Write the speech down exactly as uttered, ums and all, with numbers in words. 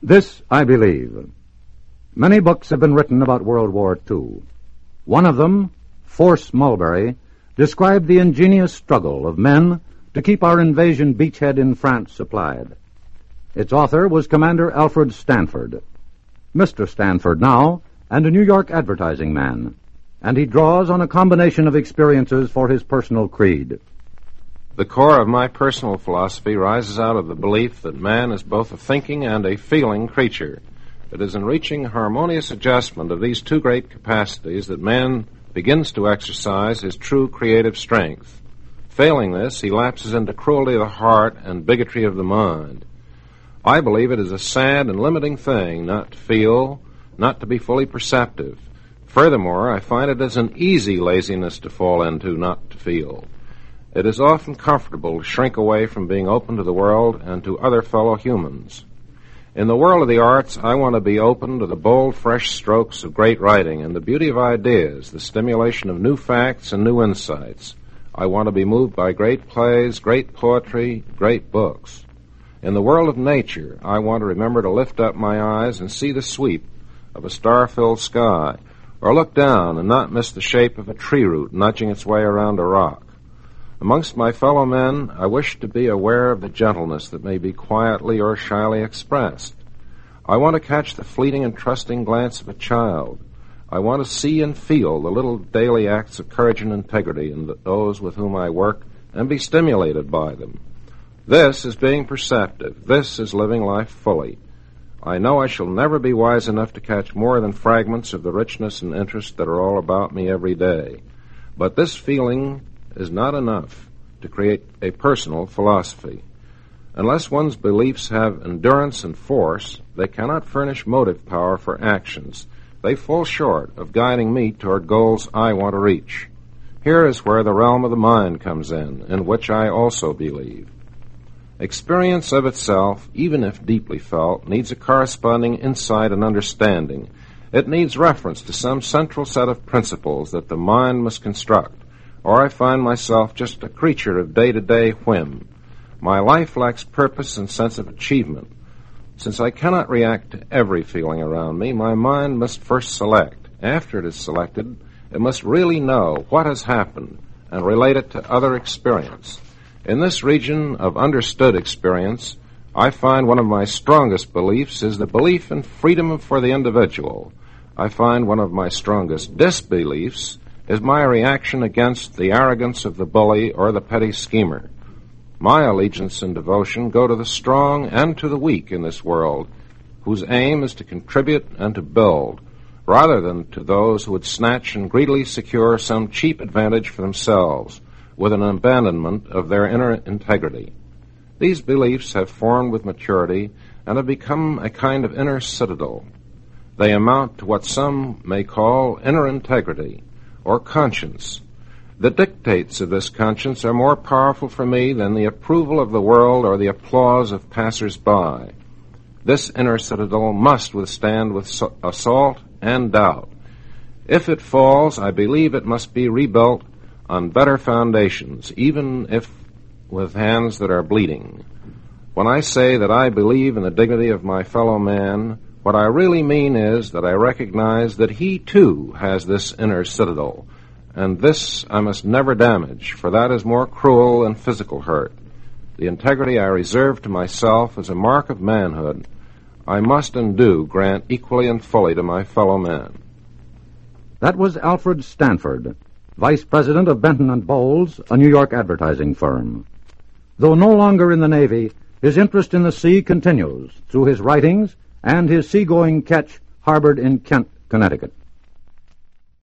This I believe. Many books have been written about World War Two. One of them, Force Mulberry, described the ingenious struggle of men to keep our invasion beachhead in France supplied. Its author was Commander Alfred Stanford. Mister Stanford now, and a New York advertising man, and he draws on a combination of experiences for his personal creed. The core of my personal philosophy rises out of the belief that man is both a thinking and a feeling creature. It is in reaching harmonious adjustment of these two great capacities that man begins to exercise his true creative strength. Failing this, he lapses into cruelty of the heart and bigotry of the mind. I believe it is a sad and limiting thing not to feel, not to be fully perceptive. Furthermore, I find it as an easy laziness to fall into not to feel. It is often comfortable to shrink away from being open to the world and to other fellow humans. In the world of the arts, I want to be open to the bold, fresh strokes of great writing and the beauty of ideas, the stimulation of new facts and new insights. I want to be moved by great plays, great poetry, great books. In the world of nature, I want to remember to lift up my eyes and see the sweep of a star-filled sky, or look down and not miss the shape of a tree root nudging its way around a rock. Amongst my fellow men, I wish to be aware of the gentleness that may be quietly or shyly expressed. I want to catch the fleeting and trusting glance of a child. I want to see and feel the little daily acts of courage and integrity in those with whom I work and be stimulated by them. This is being perceptive. This is living life fully. I know I shall never be wise enough to catch more than fragments of the richness and interest that are all about me every day. But this feeling is not enough to create a personal philosophy. Unless one's beliefs have endurance and force, they cannot furnish motive power for actions. They fall short of guiding me toward goals I want to reach. Here is where the realm of the mind comes in, in which I also believe. Experience of itself, even if deeply felt, needs a corresponding insight and understanding. It needs reference to some central set of principles that the mind must construct, or I find myself just a creature of day-to-day whim. My life lacks purpose and sense of achievement. Since I cannot react to every feeling around me, my mind must first select. After it is selected, it must really know what has happened and relate it to other experience. In this region of understood experience, I find one of my strongest beliefs is the belief in freedom for the individual. I find one of my strongest disbeliefs is my reaction against the arrogance of the bully or the petty schemer. My allegiance and devotion go to the strong and to the weak in this world, whose aim is to contribute and to build, rather than to those who would snatch and greedily secure some cheap advantage for themselves, with an abandonment of their inner integrity. These beliefs have formed with maturity and have become a kind of inner citadel. They amount to what some may call inner integrity, or conscience. The dictates of this conscience are more powerful for me than the approval of the world or the applause of passers-by. This inner citadel must withstand with assault and doubt. If it falls, I believe it must be rebuilt on better foundations, even if with hands that are bleeding. When I say that I believe in the dignity of my fellow man, what I really mean is that I recognize that he, too, has this inner citadel, and this I must never damage, for that is more cruel than physical hurt. The integrity I reserve to myself is a mark of manhood. I must and do grant equally and fully to my fellow men. That was Alfred Stanford, Vice President of Benton and Bowles, a New York advertising firm. Though no longer in the Navy, his interest in the sea continues through his writings and his seagoing ketch harbored in Kent, Connecticut.